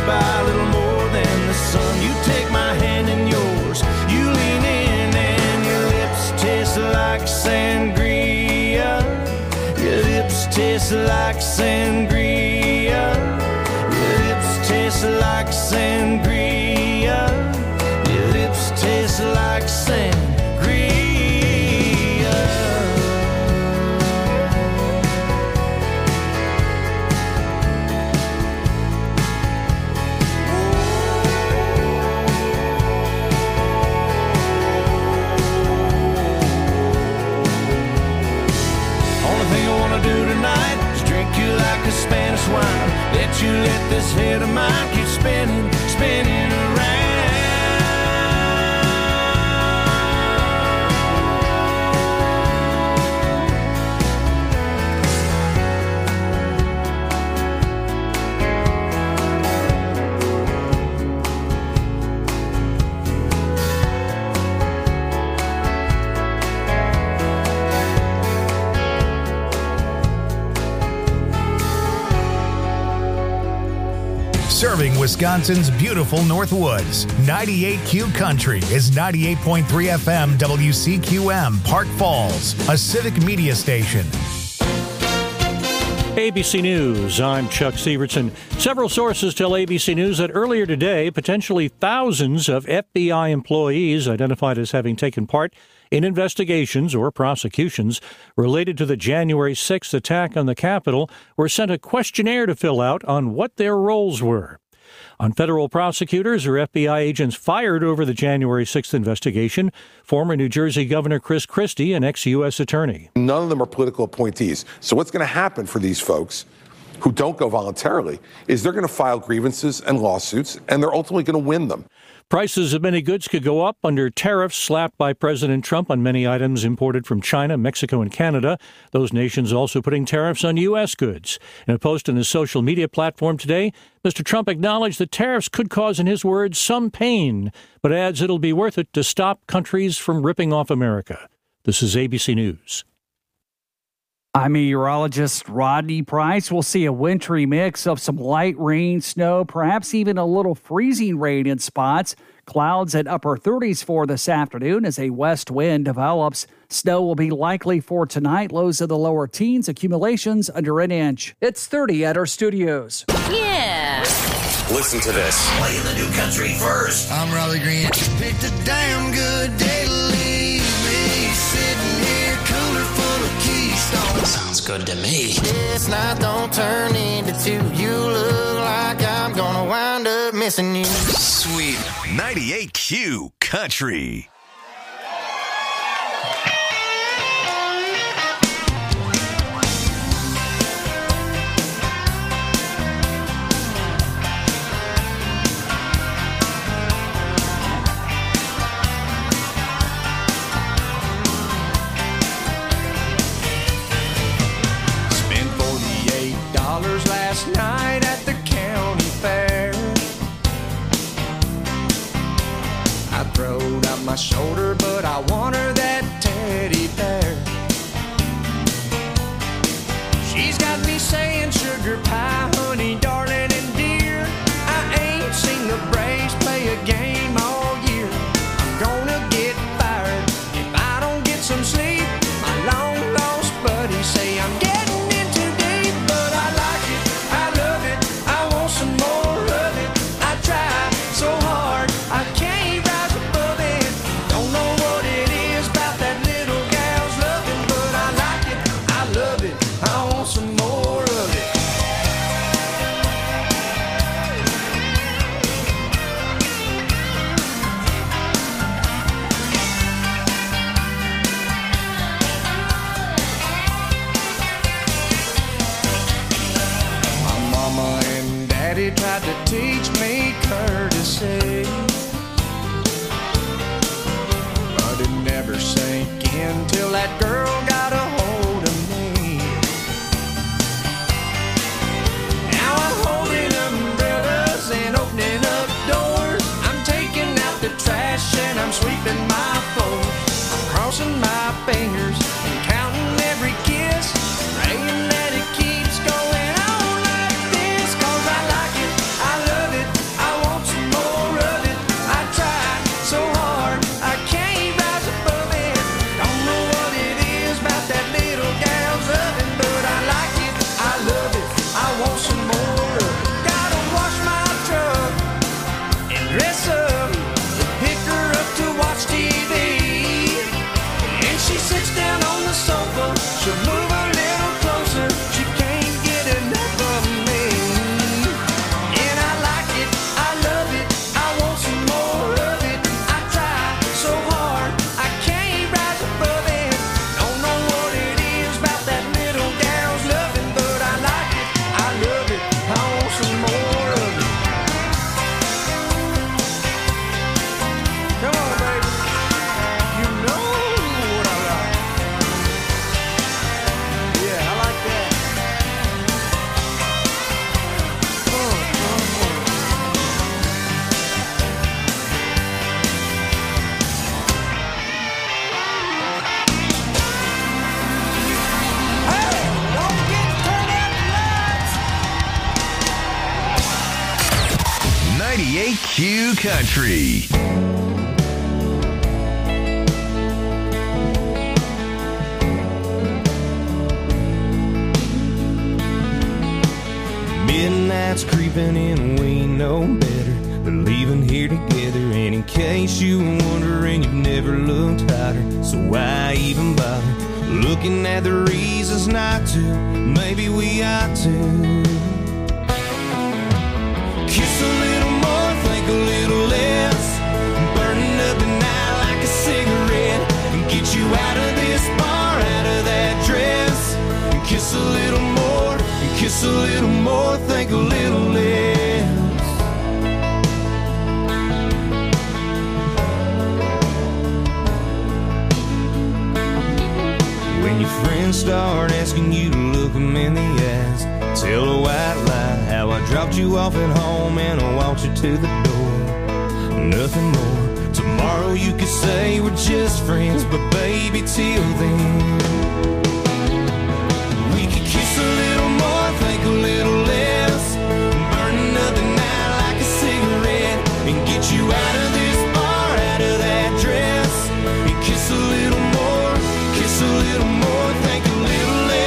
by a little more than the sun. You take my hand in yours, you lean in, and your lips taste like sangria. Your lips taste like sangria. Your lips taste like sangria. Your lips taste like sangria. Like a Spanish wine, let you let this head of mine keep spinning, spinning around. Serving Wisconsin's beautiful Northwoods. 98Q Country is 98.3 FM WCQM, Park Falls, a civic media station. ABC News, I'm Chuck Sievertson. Several sources tell ABC News that earlier today, potentially thousands of FBI employees identified as having taken part in investigations or prosecutions related to the January 6th attack on the Capitol were sent a questionnaire to fill out on what their roles were. On federal prosecutors or FBI agents fired over the January 6th investigation, former New Jersey Governor Chris Christie, an ex-U.S. attorney. None of them are political appointees. So what's going to happen for these folks who don't go voluntarily is they're going to file grievances and lawsuits, and they're ultimately going to win them. Prices of many goods could go up under tariffs slapped by President Trump on many items imported from China, Mexico, and Canada. Those nations also putting tariffs on U.S. goods. In a post on his social media platform today, Mr. Trump acknowledged that tariffs could cause, in his words, some pain, but adds it'll be worth it to stop countries from ripping off America. This is ABC News. I'm meteorologist Rodney Price. We'll see a wintry mix of some light rain, snow, perhaps even a little freezing rain in spots. Clouds at upper 30s for this afternoon as a west wind develops. Snow will be likely for tonight. Lows of the lower teens, accumulations under an inch. It's 30 at our studios. Yeah. Listen to this. Playing the new country first. I'm Raleigh Green. Picked a damn good day to leave me sitting here, cooler full of Keystone. Sounds good to me. This night don't turn into two. You look like I'm gonna wind up missing you. Sweet 98Q Country. Last night at the county fair, I throwed out my shoulder, but I want her that teddy bear. She's got me saying sugar pie, honey, darling, and dear. I ain't seen the Braves play a game all year. I'm gonna get fired if I don't get some sleep. My long lost buddies say I'm getting tried to teach me courtesy, but it never sank in till that girl got a hold of me. Now I'm holding umbrellas and opening up doors. I'm taking out the trash and I'm sweeping my floor. I'm crossing my fingers and counting every kiss, praying that it keeps going on like this, 'cause I like it, I love it, Country. Midnight's creeping in, we know better than leaving here together. And in case you were wondering, you've never looked hotter, so why even bother looking at the reasons not to? Maybe we ought to kiss a little more, think a little less, burning up the night like a cigarette, and get you out of this bar, out of that dress, and kiss a little more, and kiss a little more, think a little less. When your friends start asking you to look them in the eyes, tell a white lie how I dropped you off at home and I walked you to the door. Nothing more. Tomorrow you could say we're just friends, but baby, till then we could kiss a little more, think a little less, burning up the night like a cigarette, and get you out of this bar, out of that dress, and kiss a little more, kiss a little more, think a little less.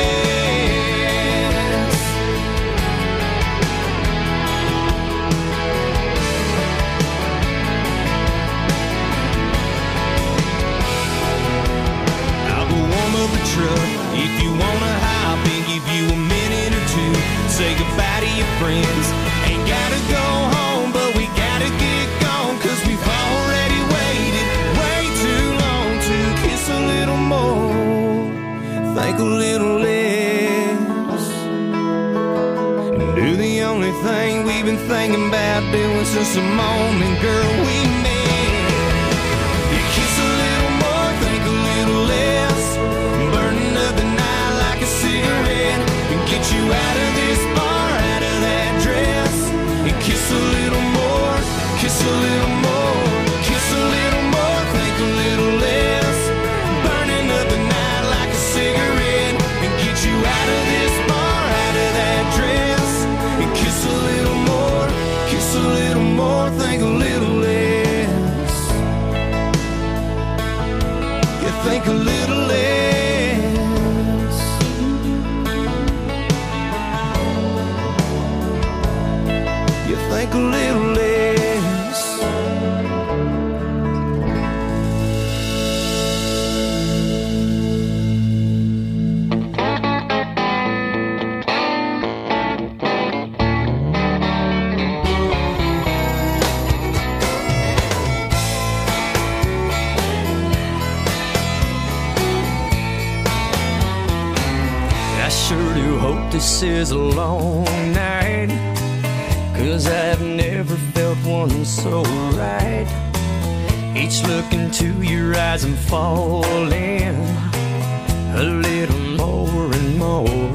I'll go warm up the truck if you wanna hop and give you a minute or two. Say goodbye to your friends. Ain't gotta go home, but we gotta get gone, 'cause we've already waited way too long to kiss a little more, think a little less, and do the only thing we've been thinking about doing since the moment, girl, we met. You kiss a little more, think a little less, burning up the night like a cigarette, and get you out of this bar, out of that dress, and kiss a little more, kiss a little more, kiss a little more, think a little less, burning up the night like a cigarette, and get you out of this bar, out of that dress, and kiss a little more, kiss a little more, think a little less. You think a little less. You think a little less. I sure do hope this is a long night, 'cause I've never felt one so right. Each look into your eyes I'm falling a little more and more.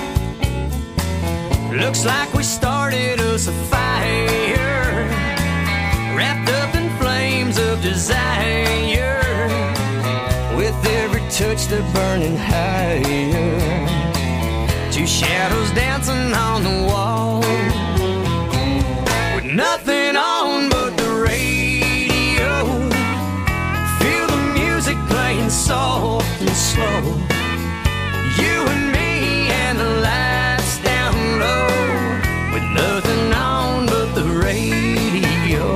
Looks like we started us a fire, wrapped up in flames of desire, with every touch they're burning higher. Two shadows dancing on the wall, with nothing on but the radio. Feel the music playing soft and slow. You and me and the lights down low, with nothing on but the radio.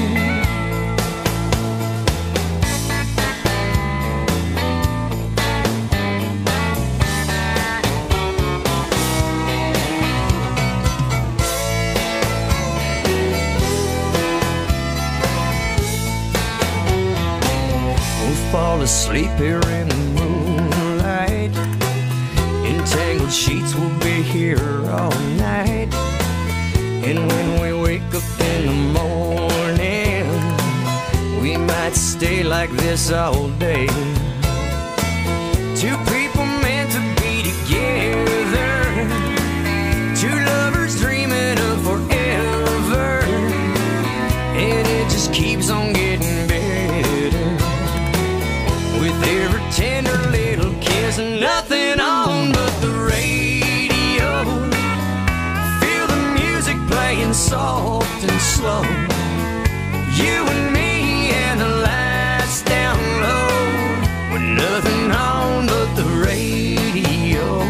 Fall asleep here in the moonlight. Entangled sheets will be here all night. And when we wake up in the morning, we might stay like this all day. Two people meant to be together, two lovers dreaming of forever, and it just keeps on getting better, with every tender little kiss and nothing on but the radio. Feel the music playing soft and slow. You and me and the lights down low, with nothing on but the radio.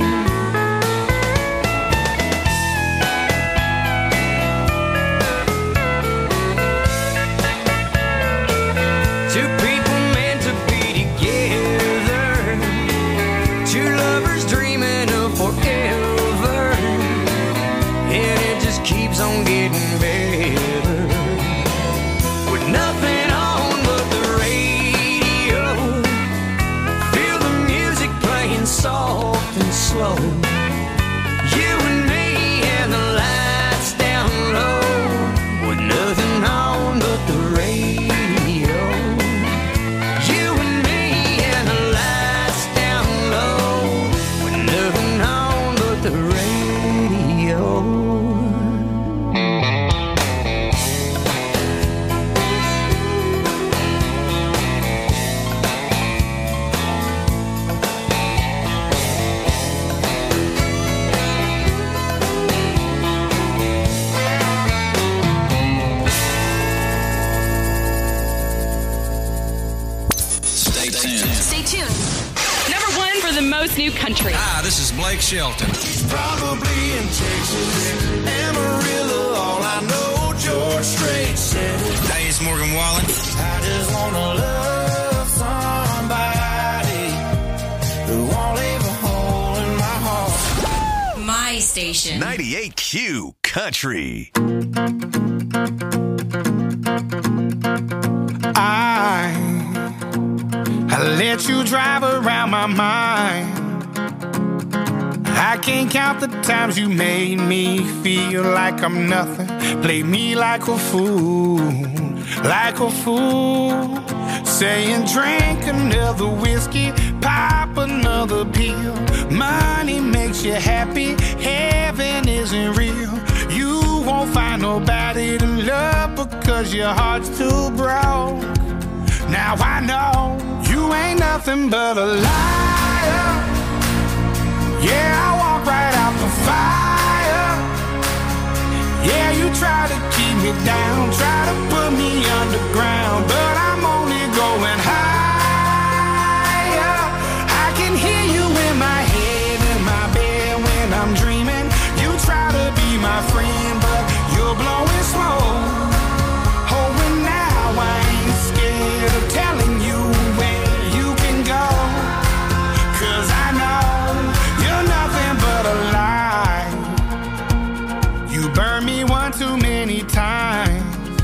Two people meant to be together, two lovers dreaming of forever, and it just keeps on getting better, with nothing on but the radio. Feel the music playing soft and slow. You and me and the lights down low, with nothing on but the radio. You and me and the lights down low, with nothing on but the radio. Stay tuned. Number one for the most new country. Hi, this is Blake Shelton. Probably in Texas, Amarillo, all I know, George Strait said it. Hey, it's Morgan Wallen. I just wanna love somebody who won't leave a hole in my heart. My station. 98Q Country. I let you drive around my mind. I can't count the times you made me feel like I'm nothing. Played me like a fool, like a fool. Saying drink another whiskey, pop another pill. Money makes you happy, heaven isn't real. You won't find nobody to love because your heart's too broke. Now I know you ain't nothing but a liar. Yeah, I walk right out the fire. Yeah, you try to keep me down, try to put me underground, but I'm only going higher. I can hear you in my head, in my bed when I'm dreaming. You try to be my friend, but you're blowing smoke. Oh, and now I ain't scared of telling you where you can go, 'cause I know you're nothing but a lie. You burned me one too many times,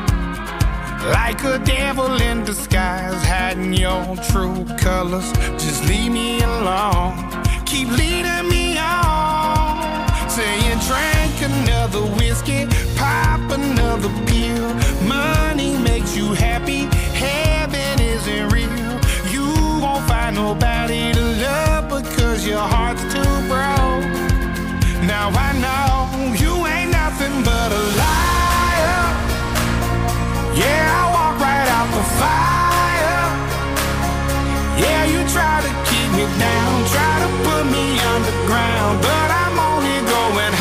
like a devil in disguise, hiding your true colors. Just leave me alone, keep leading me on. Saying drink another whiskey, pop another pill. Money makes you happy, heaven isn't real. You won't find nobody to love because your heart's too broke. Now I know you ain't nothing but a liar. Yeah, I walk right out the fire. Yeah, you try to keep me down, try to put me underground, but I'm only going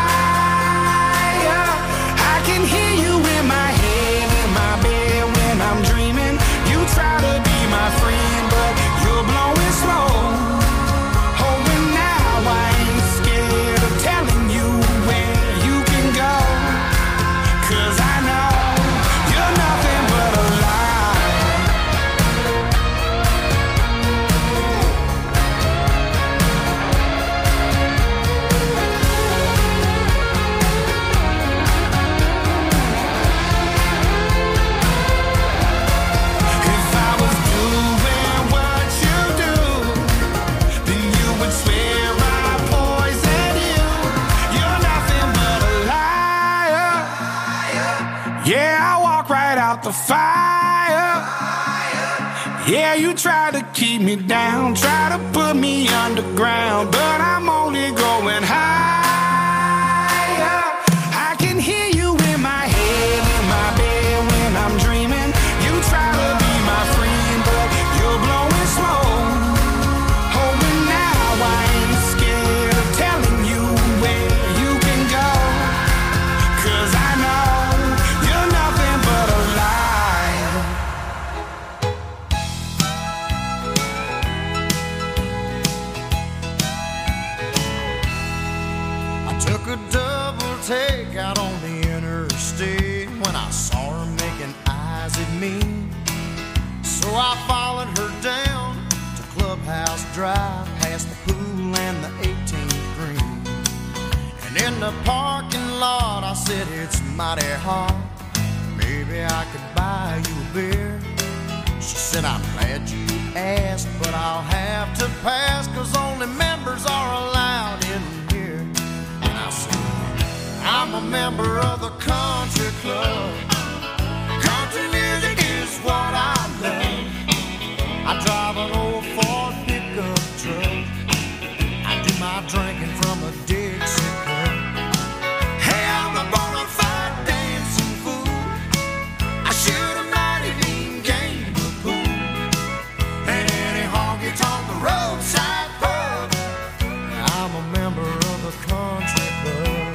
higher. I can hear you in my head, in my bed when I'm dreaming. You try to be my friend, but you're blowing smoke. Oh, and now I ain't scared of telling you where you can go, 'cause I know you're nothing but a lie. If I was doing what you do, then you would swear I poisoned you. You're nothing but a liar. Yeah, I walk right out the fire. Yeah, you try to keep me down, try to put me underground, but I'm only going higher. I can hear you in my head, in my bed when I'm dreaming. You try to be my friend, but you're blowing smoke. Oh, and now I ain't scared of telling you where you can go, 'cause I know you're nothing but drive past the pool and the 18th green. And in the parking lot I said, it's mighty hot, maybe I could buy you a beer. She said, I'm glad you asked, but I'll have to pass, 'cause only members are allowed in here. And I said, I'm a member of the country club. Country music is what I love. I drive an old Ford pickup truck. I do my drinking from a Dixie cup. Hey, I'm a bona fide dancing fool. I shoot a mighty mean game of pool. And any honky-tonk roadside pub. I'm a member of the country club.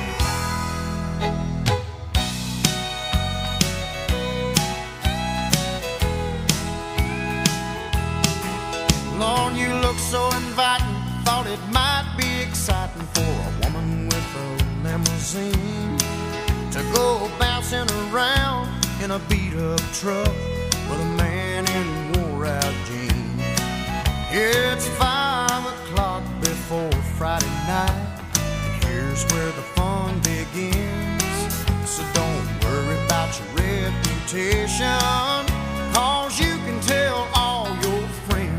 Lord, you look so inviting. Thought it might be exciting for a woman with a limousine to go bouncing around in a beat-up truck with a man in wore-out jeans. It's 5 o'clock before Friday night, and here's where the fun begins. So don't worry about your reputation, 'cause you can tell all your friends.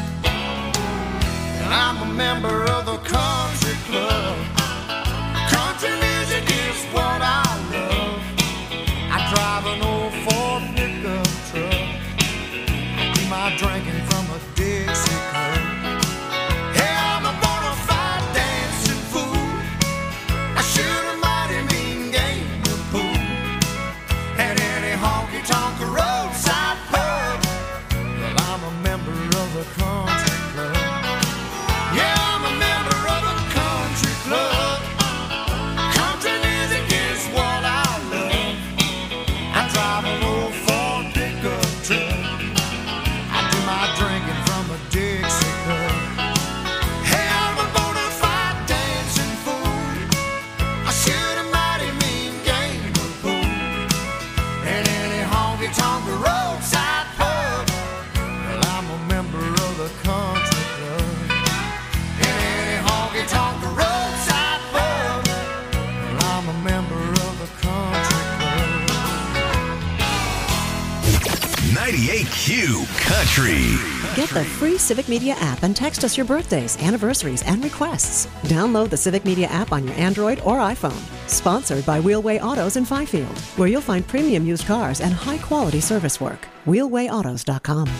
I'm a member of the country club. Country music is what I love. I drive an old Ford pickup truck. I do my drinking from a Dixie cup. Hey, I'm a bona fide dancing fool. I shoot a mighty mean game of pool. At any honky-tonk roadside pub. Well, I'm a member of the country club. Yeah, I'm a member of a country club. Country music is what I love. I drive an old Ford pickup truck. I do my drinking from a Dixie cup. Hey, I'm a bona fide dancing fool. I shoot a mighty mean game of pool. And any honky-tonk roadside pub. Well, I'm a member of the country club. Honky-tonk roadside pub. Well, I'm a member of the country club. 98Q Country. Get the free Civic Media app and text us your birthdays, anniversaries, and requests. Download the Civic Media app on your Android or iPhone. Sponsored by Wheelway Autos in Fifield, where you'll find premium used cars and high-quality service work. WheelwayAutos.com.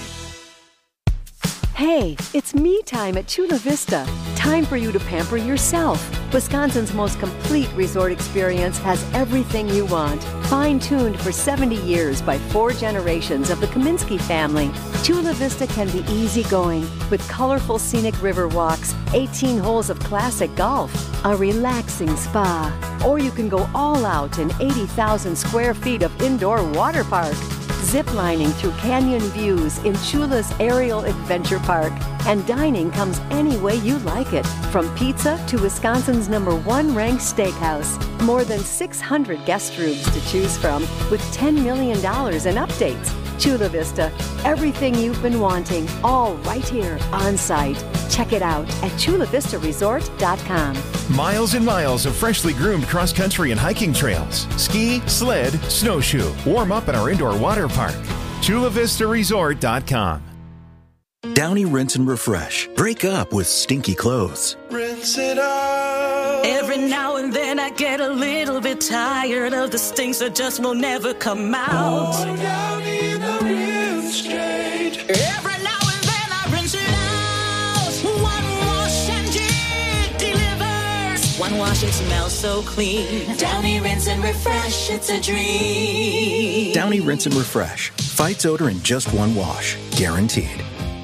Hey, it's me time at Chula Vista. Time for you to pamper yourself. Wisconsin's most complete resort experience has everything you want. Fine-tuned for 70 years by 4 generations of the Kaminsky family. Chula Vista can be easygoing with colorful scenic river walks, 18 holes of classic golf, a relaxing spa. Or you can go all out in 80,000 square feet of indoor water park. Ziplining through canyon views in Chula's Aerial Adventure Park. And dining comes any way you like it, from pizza to Wisconsin's #1 ranked steakhouse. More than 600 guest rooms to choose from, with $10 million in updates. Chula Vista, everything you've been wanting, all right here on site. Check it out at chulavistaresort.com. Miles and miles of freshly groomed cross-country and hiking trails. Ski, sled, snowshoe. Warm up at our indoor water park. chulavistaresort.com. Downy Rinse and Refresh. Break up with stinky clothes. Rinse it out. Every now and then I get a little bit tired of the stinks that just will never come out. Oh, Downy in the rinse straight. Every now and then I rinse it out. One wash and it delivers. One wash, it smells so clean. Downy Rinse and Refresh, it's a dream. Downy Rinse and Refresh. Fights odor in just one wash. Guaranteed.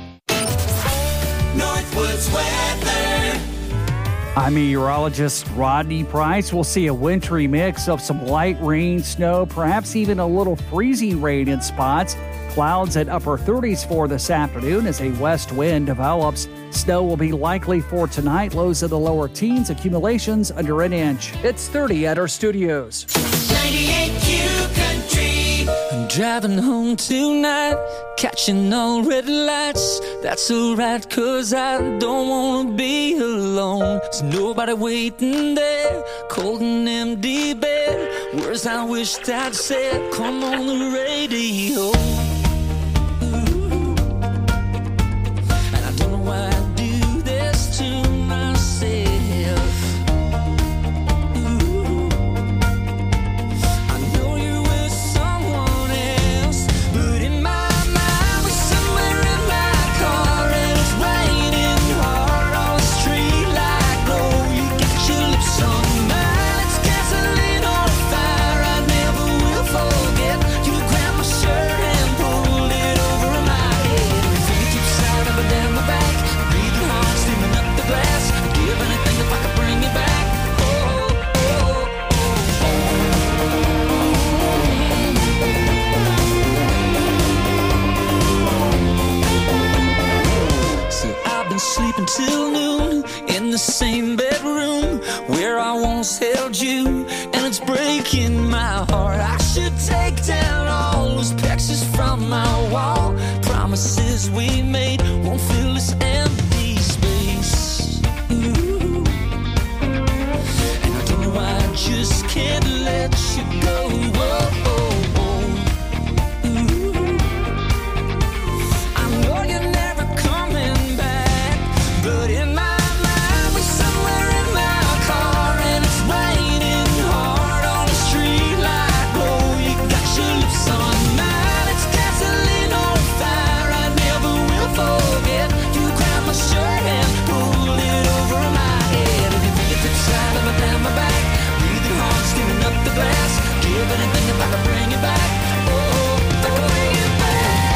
Northwoods weather. I'm meteorologist Rodney Price. We'll see a wintry mix of some light rain, snow, perhaps even a little freezing rain in spots. Clouds at upper 30s for this afternoon as a west wind develops. Snow will be likely for tonight. Lows in the lower teens, accumulations under an inch. It's 30 at our studios. 98Q Country. Driving home tonight, catching all red lights. That's alright, cause I don't wanna be alone. There's nobody waiting there, cold and empty bed. Words I wished I'd said, come on the radio. And I don't know why I do this to myself. Sleeping till noon in the same bedroom where I once held you, and it's breaking my heart. I should take down all those pictures from my wall. Promises we made won't fill this empty space. Ooh. And I don't know why I just can't let you go. Whoa. But in my mind, we're somewhere in my car, and it's raining hard on the street like glow. You got your lips on mine, it's gasoline on fire. I never will forget. You grabbed my shirt and pulled it over my head. If you think it fits right up and down my back, breathing hard, skimming up the glass. Give anything if I can bring it back. Oh, if I can bring it back.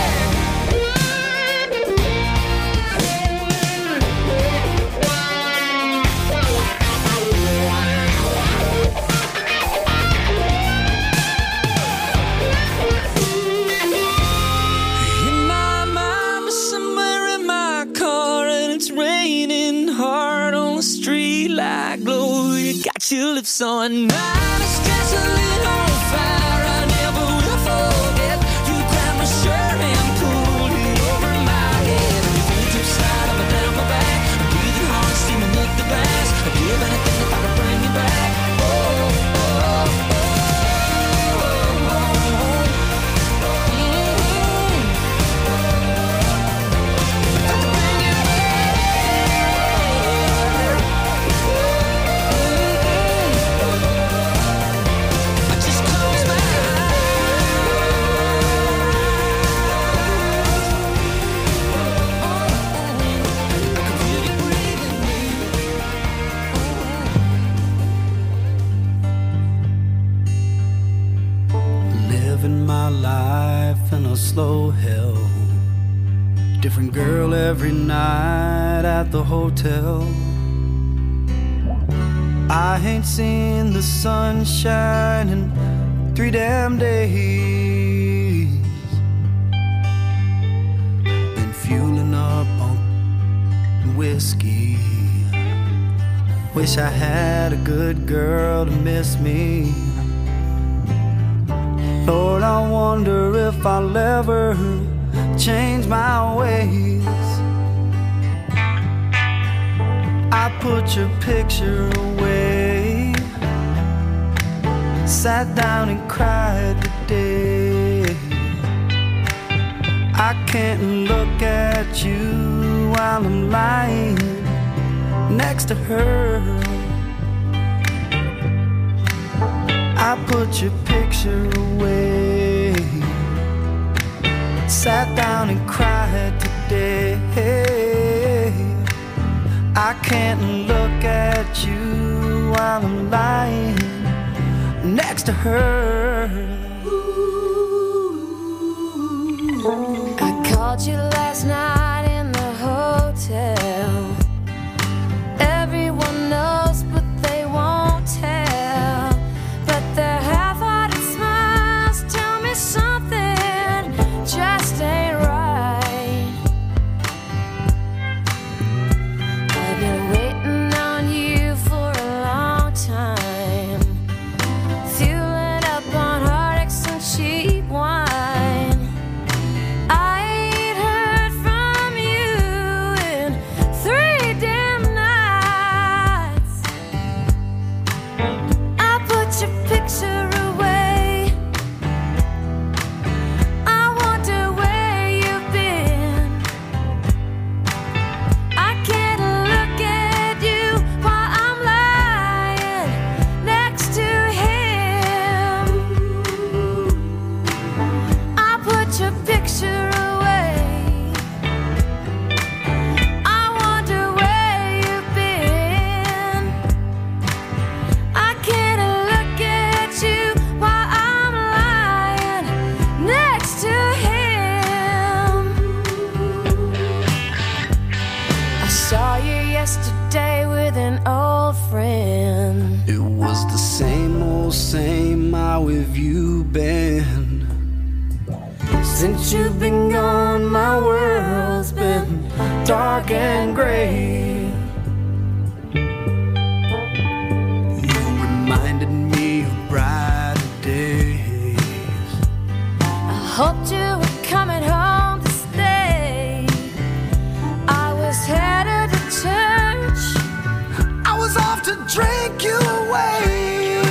Like glow, you got your lips on mine. It's gasoline on fire. I never will forget. You grabbed my shirt and pulled it over my head. Your fingertips slide up and down my back. I'm breathing hard, steaming up the glass. I'd give anything if I could bring you back. Oh, oh, oh, oh. Life in a slow hell. Different girl every night at the hotel. I ain't seen the sunshine in 3 damn days. Been fueling up on whiskey. Wish I had a good girl to miss me. Lord, I wonder if I'll ever change my ways. I put your picture away, sat down and cried today. I can't look at you while I'm lying next to her. I put your picture away, sat down and cried today. I can't look at you while I'm lying next to her. I called you last night in the hotel. Everyone knows, but they won't tell. But their half-hearted smiles tell me something just ain't right. I've been waiting on you for a long time, fueling up on heartaches and cheap wine. been? Since you've been gone, my world's been dark and gray. You reminded me of brighter days. I hoped you were coming home to stay. I was headed to church. I was off to drink you away.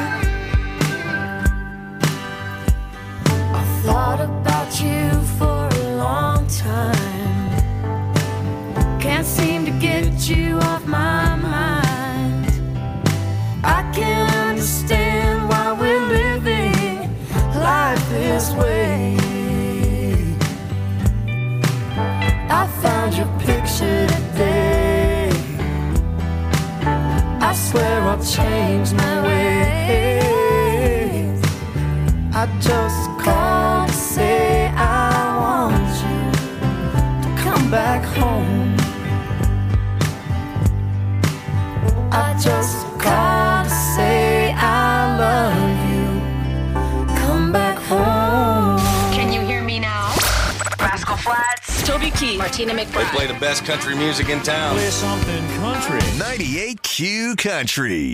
I thought about you for a long time. Can't seem to get you off my mind. I can't understand why we're living life this way. I found your picture today. I swear I'll change my ways. I just called to say I want you to come back home. I just called to say I love you. Come back home. Can you hear me now? Rascal Flatts, Toby Keith, Martina They McBride. play the best country music in town. Play something country. 98Q Country.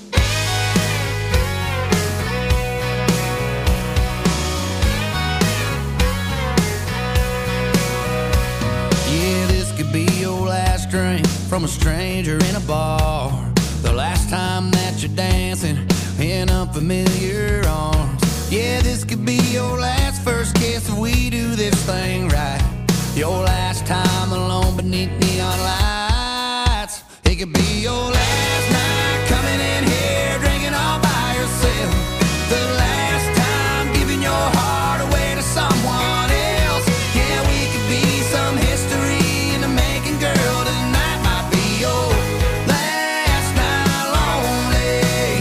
Yeah, this could be your last drink from a stranger in a bar. The last time that you're dancing in unfamiliar arms. Yeah, this could be your last first kiss if we do this thing right. Your last time alone beneath neon lights. It could be your last night coming in here drinking all by yourself. The last time giving your heart away to someone else. Yeah, we could be some history in the making, girl. Tonight might be your last night lonely.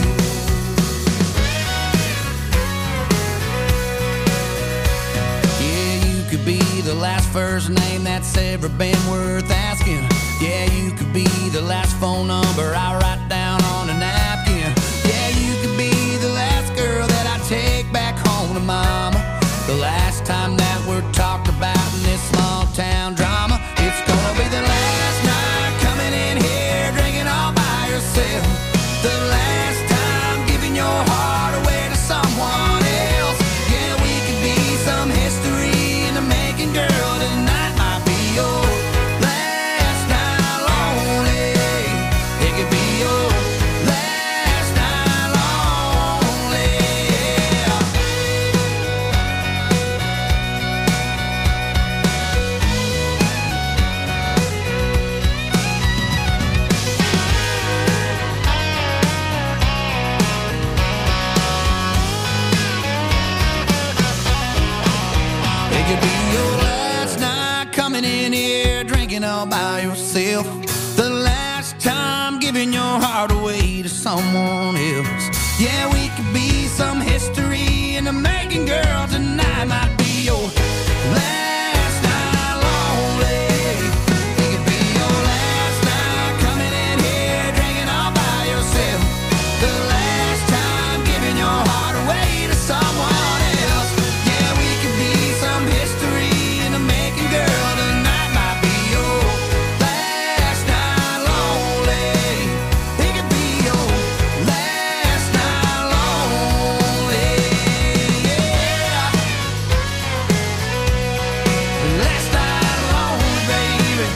Yeah, you could be the last first name that's ever been worth asking. Yeah, you could be the last phone number I write down on a napkin. Yeah, you could be the last girl that I take back home to mama. The last time that we're talked about in this small town drama. It's gonna be the last night coming in here drinking all by yourself. The last time giving your heart away to someone else. Yeah, we could be some history in the making, girl. Tonight might be your last night lonely. It could be your last night lonely. Yeah. It could be your last night coming in here drinking all by yourself. The last time giving your heart away to someone else. Yeah, we could be some history in the making, girl. Tonight might be your last night lonely. It could be your last night coming in here drinking all by yourself. The last time giving your heart away to someone else. Yeah, we could be some history in the making, girl. Tonight might be your last night lonely. It could be your last night lonely. Yeah. Last night lonely, baby.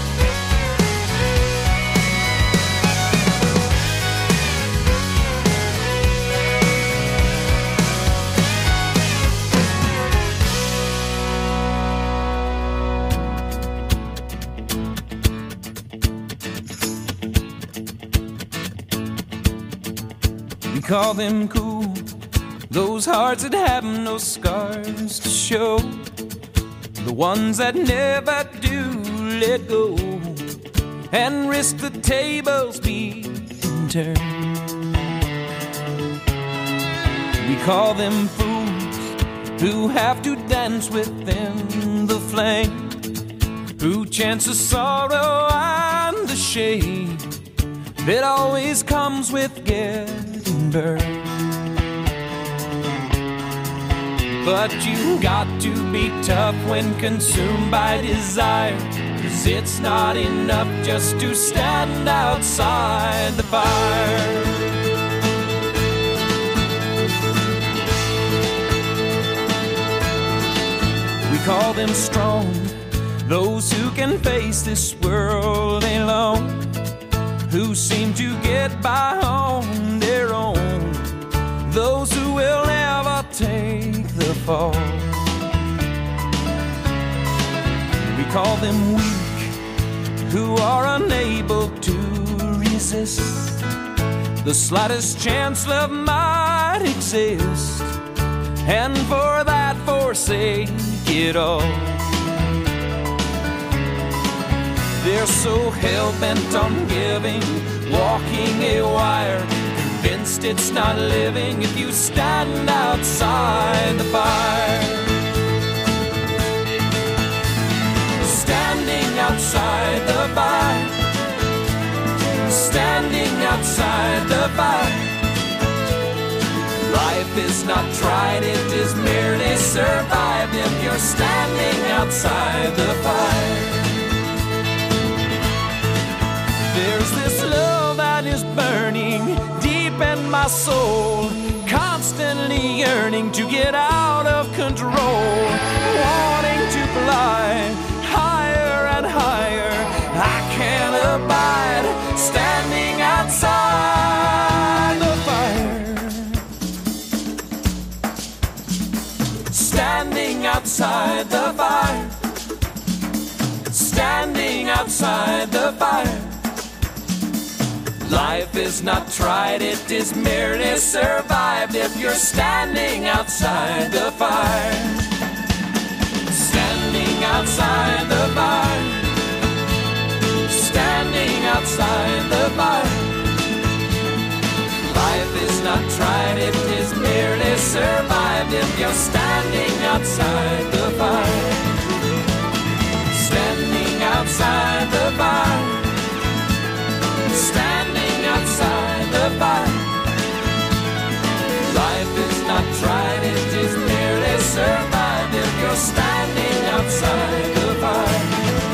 We call them cool, those hearts that have no scars to show, the ones that never do let go and risk the tables being turned. We call them fools who have to dance within the flame, who chance the sorrow and the shame that always comes with getting burned. But you got to be tough when consumed by desire, 'cause it's not enough just to stand outside the fire. We call them strong, those who can face this world alone, who seem to get by on their own, those who will never take the fall. We call them weak, who are unable to resist the slightest chance love might exist, and for that forsake it all. They're so hell-bent on giving, walking a wire, convinced it's not living if you stand outside the fire. Standing outside the fire, standing outside the fire. Life is not tried, it is merely survived if you're standing outside the fire. There's this love that is burning deep in my soul, constantly yearning to get out of control, wanting to fly higher and higher. I can't abide standing outside the fire. Standing outside the fire. Standing outside the fire. Life is not tried, it is merely survived if you're standing outside the fire. Standing outside the fire. Standing outside the fire. Life is not tried, it is merely survived if you're standing outside the fire. Standing outside the fire. Standing outside the fire. Life is not tried, it is merely survived if you're standing outside the fire.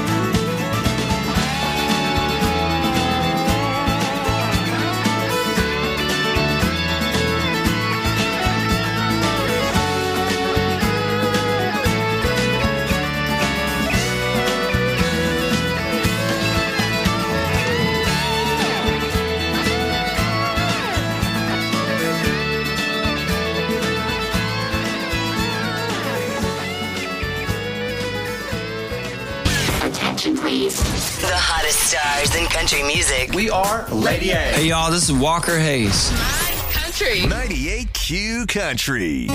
Please. The hottest stars in country music. We are Lady A. Hey, y'all, this is Walker Hayes. Country. 98Q Country.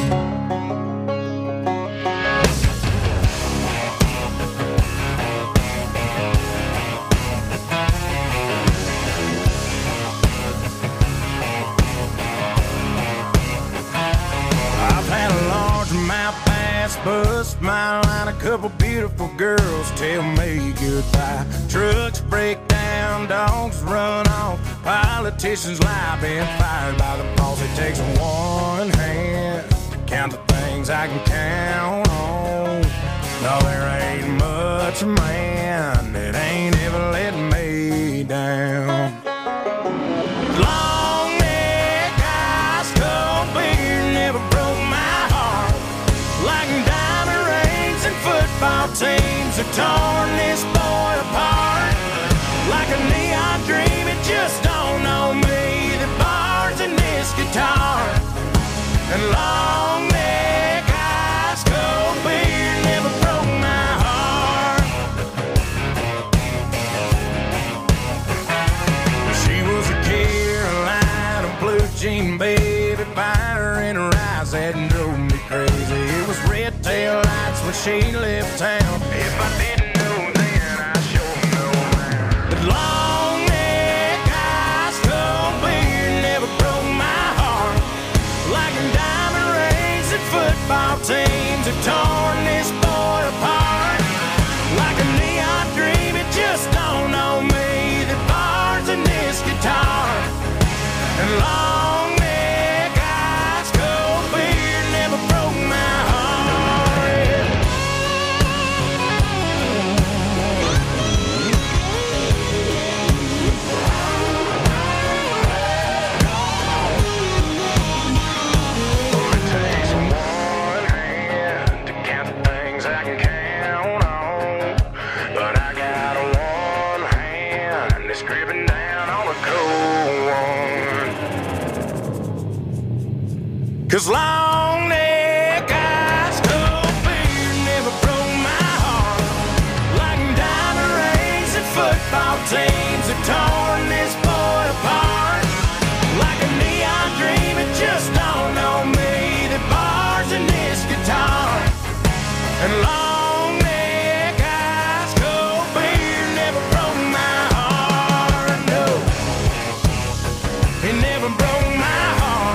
I've had a largemouth bass bust my line, a couple beautiful girls tell me goodbye. Trucks break down, dogs run off, politicians lie, been fired by the boss. It takes one hand to count the things I can count on. No, there ain't much man that ain't ever let me down. Long neck, ice cold beer never broke my heart. Like diamond rings and football teams have torn this boy apart. Like a neon dream, it just don't know me. The bars in this guitar. And long neck, ice cold beer never broke my heart. She was a Carolina blue jean baby, fire in her eyes that drove me crazy. It was red tail lights when she left town. If I didn't know then, I sure know now. But long neck, ice cold beer never broke my heart. Like a diamond ring 'Cause long neck ice cold beer never broke my heart. Like diamond rings and football teams have torn this boy apart. Like a neon dream, it just dawned on me that bars and this guitar and long neck ice cold beer never broke my heart. No, it never broke my heart.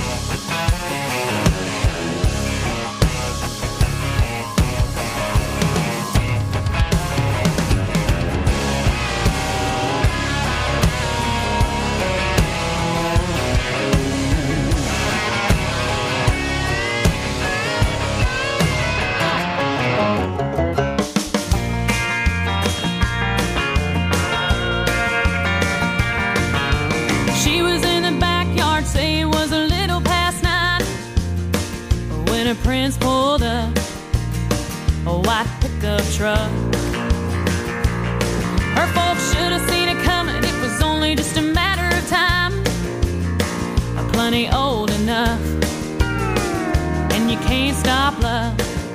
She was in the backyard, say it was a little past 9 when her prince pulled up a white pickup truck. Her folks should have seen it coming, it was only just a matter of time. Plenty old enough, and you can't stop love.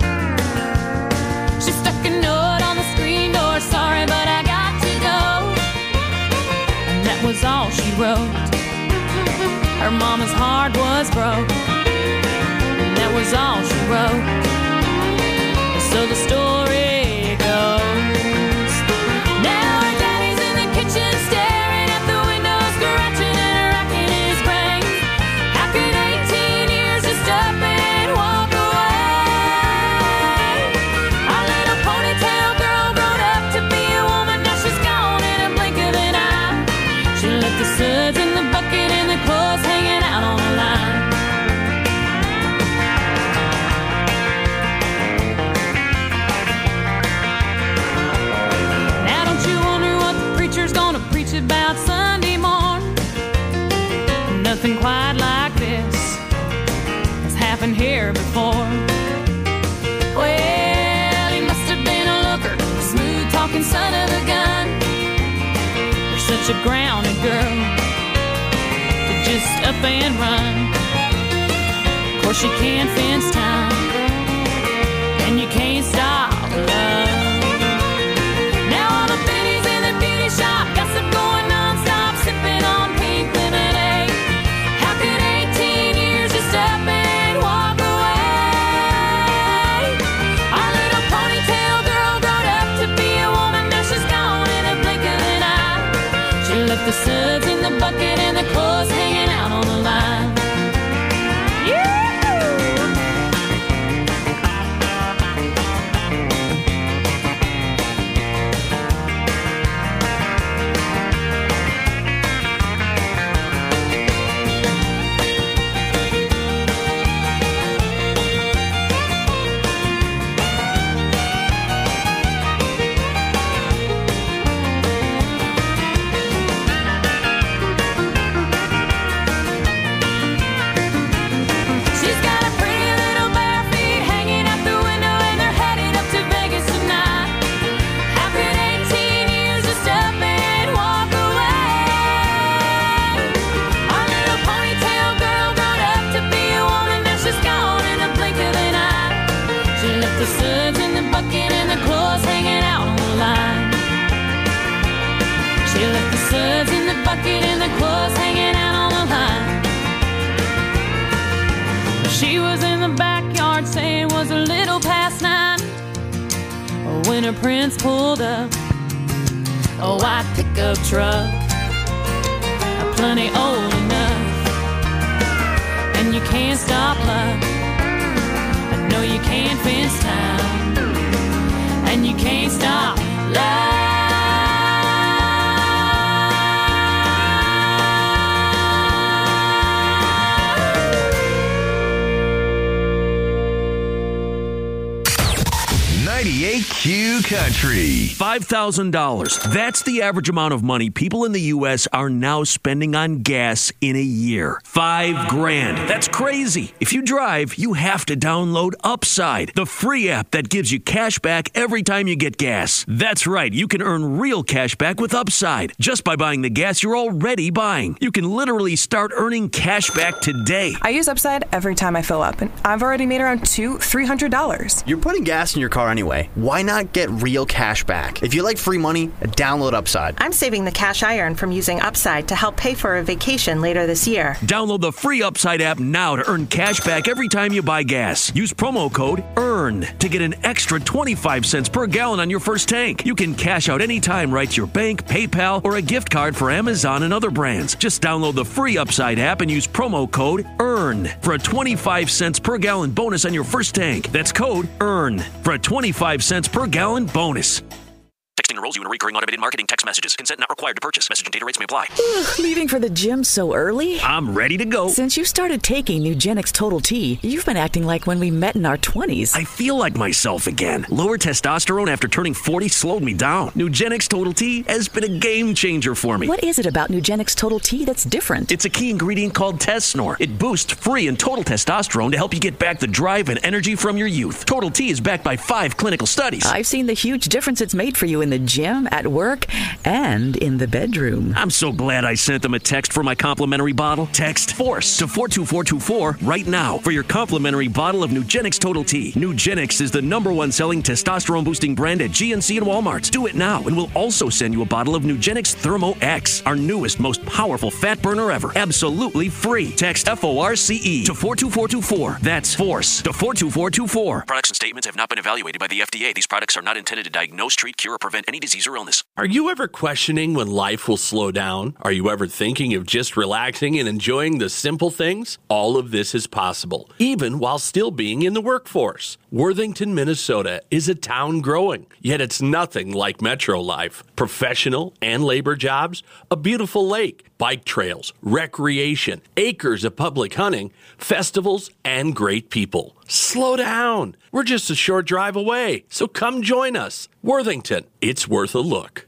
She stuck a note on the screen door, sorry but I got to go. And that was all she wrote. Her mama's heart was broke, and that was all she wrote. So the story goes. Now her daddy's in the kitchen staring at the window, scratching and racking his brain. How could 18 years just up and walk away? Our little ponytail girl grown up to be a woman, now she's gone in a blink of an eye. She left the suds in the bucket and the clothes hanging out on the line. Now don't you wonder what the preacher's gonna preach about Sunday morn? Nothing quite like this has happened here before. Well, he must have been a looker, a smooth talking son of a gun. You're such a grounded girl to just up and run. Of course you can't fence time, and you can't stop love. Now all the biddies in the beauty shop gossip going non-stop, sipping on pink lemonade. How could 18 years just up and walk away? Our little ponytail girl grown up to be a woman, now she's gone in a blink of an eye. She left the suds in the bucket and the clothes hanging out on the line. She's got a pretty little bare feet hanging out the window, and they're headed up to Vegas tonight. How could 18 years just up and walk away? Our little ponytail girl grown up to be a woman, now she's gone in a blink of an eye. She left the suds in the bucket and the clothes hanging out on the line. She left the suds in the bucket and the clothes hanging out on the line. She was in the backyard, saying it was a little past 9 when her prince pulled up a white pickup truck, plenty old enough, and you can't stop love. I know you can't fence time, and you can't stop love. 98Q Country. $5,000. That's the average amount of money people in the U.S. are now spending on gas in a year. $5,000. That's crazy. If you drive, you have to download Upside, the free app that gives you cash back every time you get gas. That's right. You can earn real cash back with Upside just by buying the gas you're already buying. You can literally start earning cash back today. I use Upside every time I fill up, and I've already made around $300. You're putting gas in your car anyway. Why not get real cash back? If you like free money, download Upside. I'm saving the cash I earn from using Upside to help pay for a vacation later this year. Download the free Upside app now to earn cash back every time you buy gas. Use promo code EARN to get an extra 25 cents per gallon on your first tank. You can cash out anytime right to your bank, PayPal, or a gift card for Amazon and other brands. Just download the free Upside app and use promo code EARN for a 25 cents per gallon bonus on your first tank. That's code EARN for a 25 cents per gallon bonus. Texting enrolls you in a recurring automated marketing text messages. Consent not required to purchase. Message and data rates may apply. Leaving for the gym so early? I'm ready to go. Since you started taking Nugenix Total T, you've been acting like when we met in our 20s. I feel like myself again. Lower testosterone after turning 40 slowed me down. Nugenix Total T has been a game changer for me. What is it about Nugenix Total T that's different? It's a key ingredient called Tesnor. It boosts free and total testosterone to help you get back the drive and energy from your youth. Total T is backed by 5 clinical studies. I've seen the huge difference it's made for you in the gym, at work, and in the bedroom. I'm so glad I sent them a text for my complimentary bottle. Text FORCE to 42424 right now for your complimentary bottle of Nugenix Total T. Nugenix is the #1 selling testosterone boosting brand at GNC and Walmart. Do it now, and we'll also send you a bottle of Nugenix Thermo X, our newest, most powerful fat burner ever. Absolutely free. Text FORCE to 42424. That's FORCE to 42424. Products and statements have not been evaluated by the FDA. These products are not intended to diagnose, treat, cure, or prevent any disease or illness. Are you ever questioning when life will slow down? Are you ever thinking of just relaxing and enjoying the simple things? All of this is possible, even while still being in the workforce. Worthington, Minnesota is a town growing, yet it's nothing like metro life. Professional and labor jobs, a beautiful lake, bike trails, recreation, acres of public hunting, festivals, and great people. Slow down. We're just a short drive away, so come join us. Worthington, it's worth a look.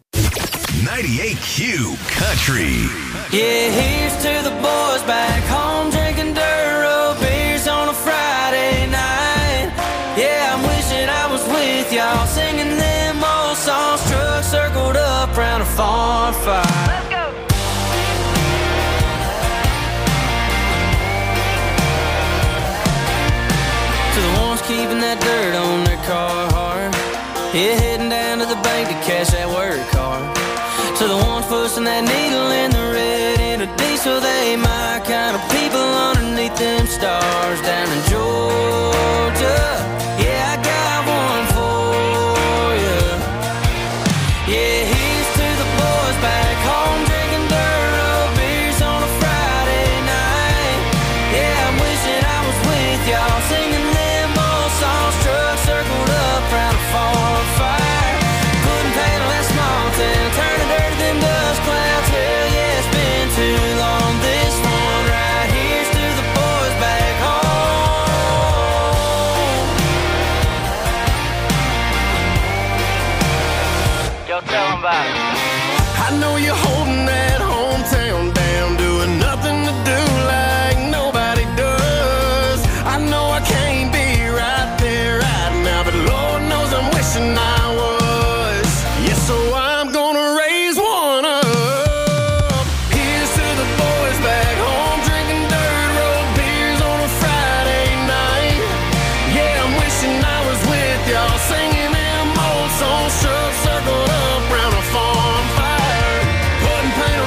98Q Country. Yeah, here's to the boys back home drinking dirt road beers on a Friday night. Yeah, I'm wishing I was with y'all singing them old songs. Trucks circled up round a farm fire. Let's go. To the ones keeping that dirt on their car hard. Yeah, heading down to the bank to cash that work card. To the ones pushing that needle in the red into diesel, they my kind of people underneath them stars down in Georgia. Yeah, I got one for you. Yeah, here's to the boys back home drinking dirt road beers on a Friday night. Yeah, I'm wishing I was with y'all singing them old songs. Trucks circled up round a farm fire. Couldn't paddle that small town, turning dirt to them dust clouds. Hell yeah, it's been too long. This one right here's to the boys back home. Yo, tell them about it. I know you're holding that hometown down, doing nothing to do like nobody does. I know I can't be right there right now, but Lord knows I'm wishing I was. Yeah, so I'm gonna raise one up. Here's to the boys back home drinking dirt road beers on a Friday night. Yeah, I'm wishing I was with y'all singing them old songs. Trucks circled up round a farm fire. Putting paint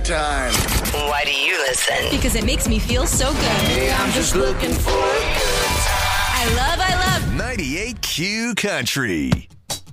time. Why do you listen? Because it makes me feel so good. Hey, I'm just looking for a good time. I love 98 Q Country.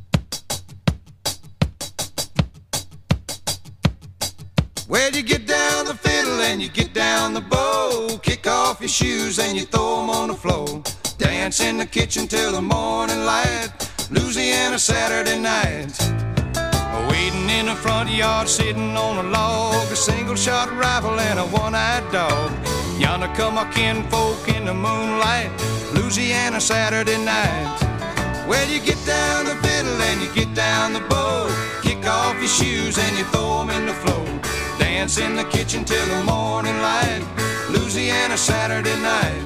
Well, you get down the fiddle and you get down the bow. Kick off your shoes and you throw them on the floor. Dance in the kitchen till the morning light. Louisiana Saturday night. Waiting in the front yard, sitting on a log. A single shot rifle and a one-eyed dog. Yonder come our kinfolk in the moonlight. Louisiana Saturday night. Well, you get down the fiddle and you get down the bow. Kick off your shoes and you throw them in the floor. Dance in the kitchen till the morning light. Louisiana Saturday night.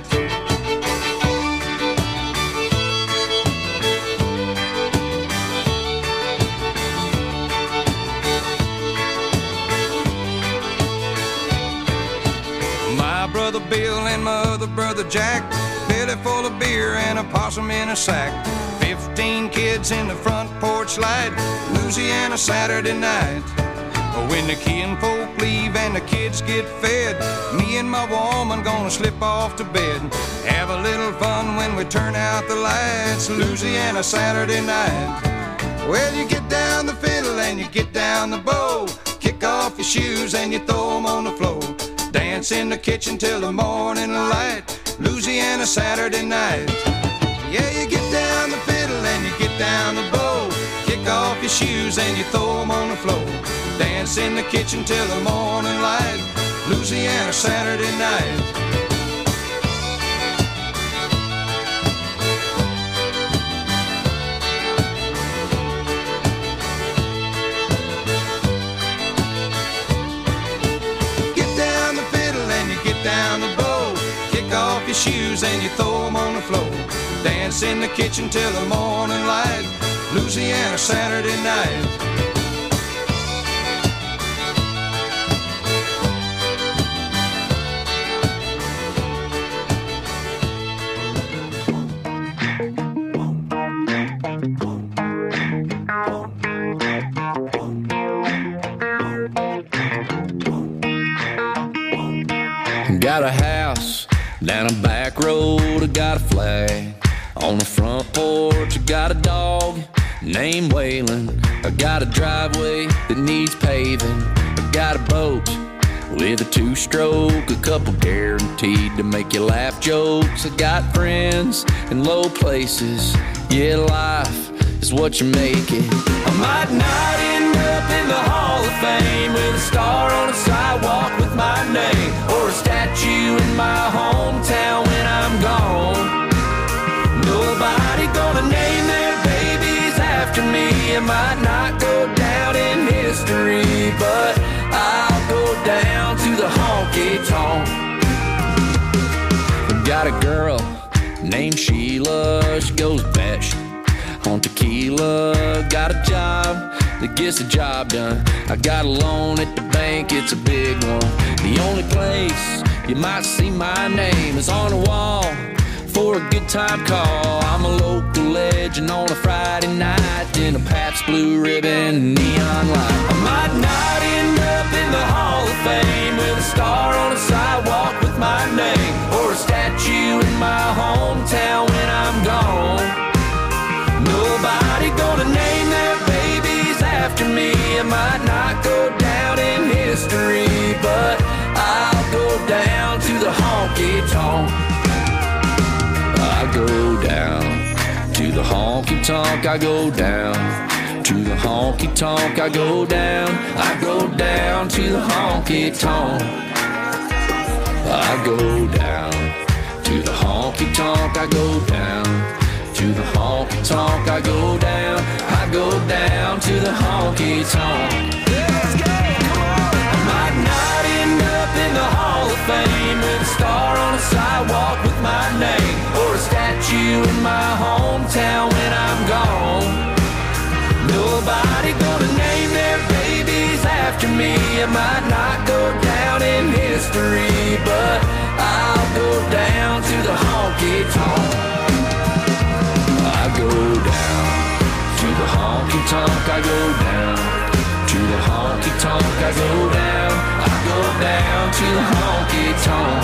My brother Bill and my other brother Jack, belly full of beer and a possum in a sack. 15 kids in the front porch light. Louisiana Saturday night. When the kinfolk leave and the kids get fed, me and my woman gonna slip off to bed. Have a little fun when we turn out the lights. Louisiana Saturday night. Well, you get down the fiddle and you get down the bow. Kick off your shoes and you throw them on the floor. Dance in the kitchen till the morning light. Louisiana Saturday night. Yeah, you get down the fiddle and you get down the bow. Kick off your shoes and you throw them on the floor. Dance in the kitchen till the morning light. Louisiana Saturday night. Get down the fiddle and you get down the bow. Kick off your shoes and you throw them on the floor. Dance in the kitchen till the morning light. Louisiana Saturday night. Got a house down a back road, I got a flag on the front porch. I got a dog named Waylon. I got a driveway that needs paving. I got a boat with a two-stroke, a couple guaranteed to make you laugh jokes. I got friends in low places. Yeah, life is what you make it. I might not end up in the Hall of Fame with a star on a sidewalk with my name, or a statue in my hometown when I'm gone. Nobody gonna name their babies after me. It might not go down in history, but I'll go down to the honky-tonk. Got a girl named Sheila, she goes best on tequila. Got a job that gets the job done. I got a loan at the bank, it's a big one. The only place you might see my name is on the wall for a good time call. I'm a local legend on a Friday night in a Pabst Blue Ribbon neon light. I might not end up in the Hall of Fame with a star on a sidewalk with my name, or a statue in my hometown when I'm gone. Nobody gonna name their babies after me. It might not go down in history, but I'll go down to the honky-tonk. I go down to the honky-tonk. I go down to the honky-tonk. I go down. I go down to the honky-tonk. I go down to the honky-tonk. I go down to the honky-tonk. I go down. I go down to the honky-tonk. Let's go, come on. I might not end up in the Hall of Fame with a star on a sidewalk with my name, or a statue in my hometown when I'm gone. Nobody gonna name their babies after me. It might not go down in history, but I'll go down to the honky-tonk. I go down to the honky-tonk. I go down to the honky-tonk. I go down. I go down to the honky tonk.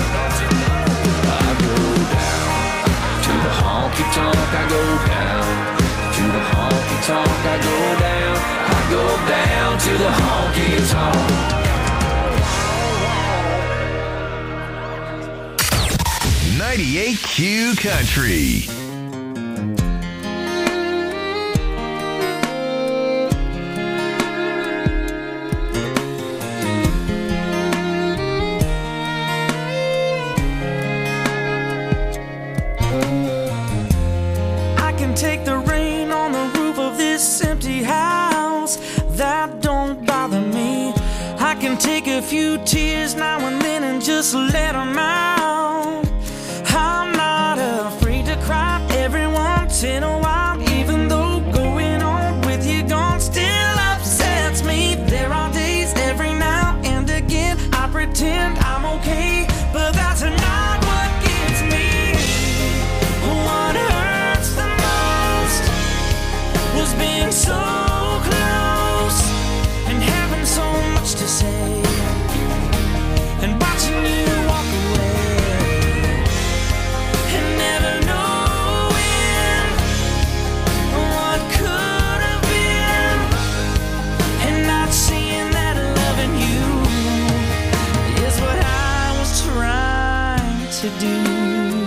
I go down to the honky tonk. I go down to the honky tonk. I go down. I go down to the honky tonk. 98Q Country. I can take the rain on the roof of this empty house. That don't bother me. I can take a few tears now and then and just let them out. I'm not afraid to cry every once in a while, even though going on with you gone still upsets me. There are days every now and again I pretend I'm okay, but that's not what gets me. What hurts the most was being so close and having so much to say and watching you walk away and never knowing what could have been and not seeing that loving you is what I was trying to do.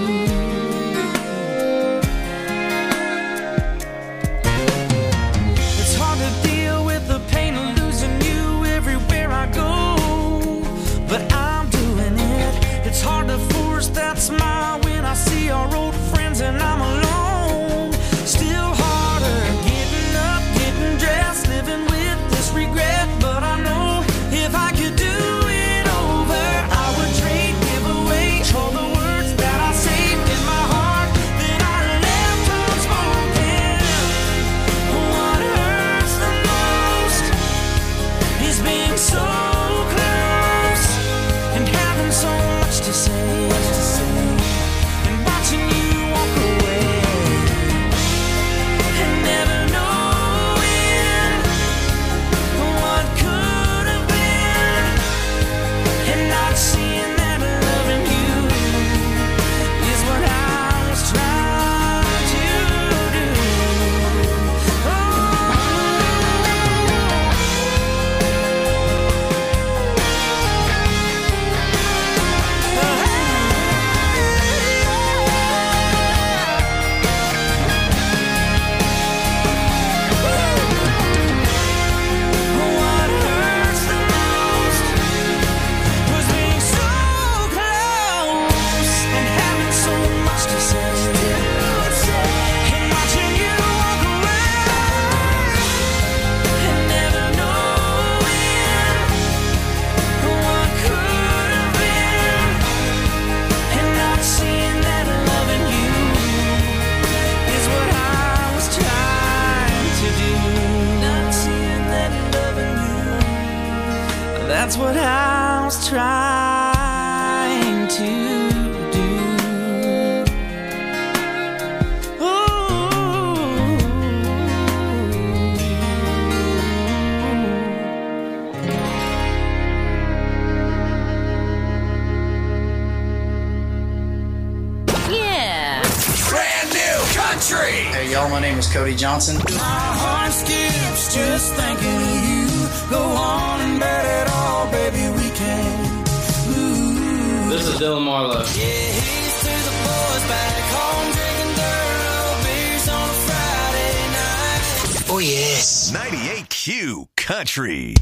It's hard to deal with the pain of losing you everywhere I go, but I'm doing it. It's hard to force that smile when I see our old friends and I'm alone. Still harder getting up, getting dressed, living with this regret. But I know if I could do it over, I would trade, give away all the words that I saved in my heart that I left unspoken. What hurts the most is being so close and having so much to say and watching you walk away and never knowing what could have been and not seeing that loving you is what I was trying to do. What hurts the most was being so close and having so much to say and watching you walk away and never knowing what could have been and not seeing that loving you is what I was trying to do. Not seeing that loving you, that's what I was trying to do. Yeah. Brand new country. Hey y'all, my name is Cody Johnson. My heart skips just thinking of you. Go on and bet it all, baby, we can. Ooh. This is Dylan Marlowe. Yeah, he's to the boys back home drinking dirt beers on a Friday night. Oh, yes. 98Q Country.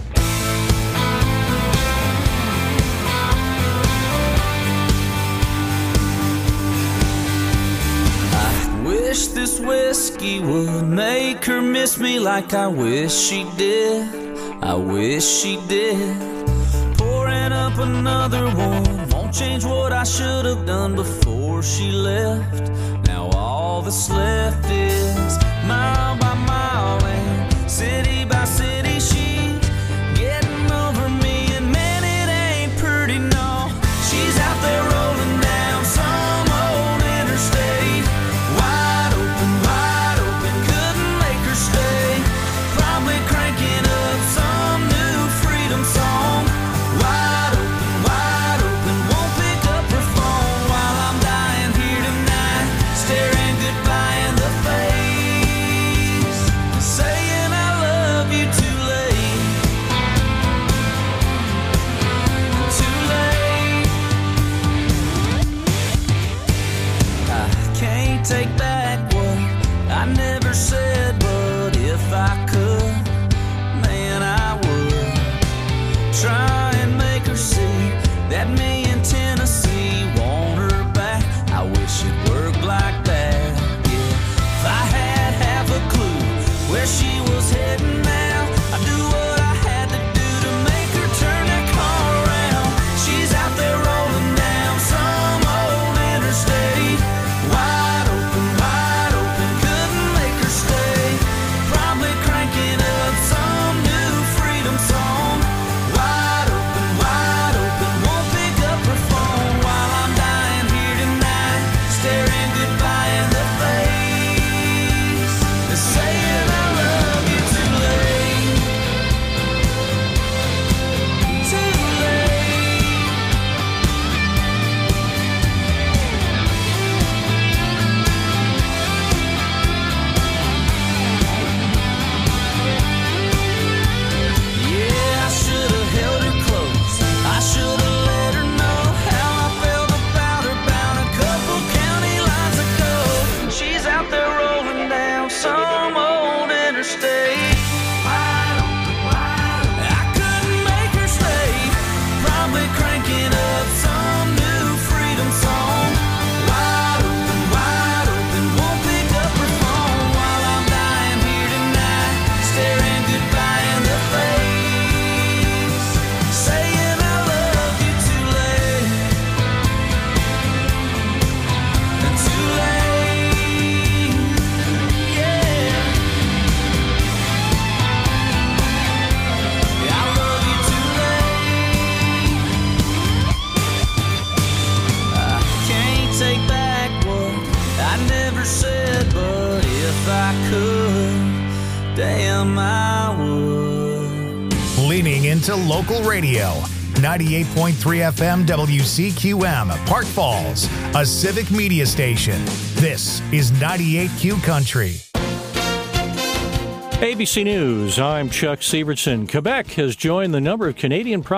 Wish this whiskey would make her miss me like I wish she did. I wish she did. Pouring up another one won't change what I should have done before she left. Now all that's left is mile by mile and city by city she's getting over me, and man, it ain't pretty, no. She's out there rolling down some old interstate, wide open, couldn't make her stay. Probably cranking up some new freedom song heading out. I do what I had to do to make her turn that car around. She's out there rolling down some old interstate. Wide open, couldn't make her stay. Probably cranking up some new freedom song. Wide open, won't pick up her phone while I'm dying here tonight, staring goodbye in the face, and saying I love you too late, too late. Yeah, I should have held her close. I should have let her know how I felt about her bound a couple county lines ago. She's out there rolling down some old interstate. I couldn't make her stay. Probably cranking up some new freedom song. Wide open, won't pick up her phone while I'm dying here tonight, staring goodbye in the face, saying I love you too late, too late, yeah. I love you too late. I can't take back what I never said, but if I could, damn I would. Leaning into local radio. 98.3 FM WCQM, Park Falls, a civic media station. This is 98Q Country. ABC News, I'm Chuck Severson. Quebec has joined the number of Canadian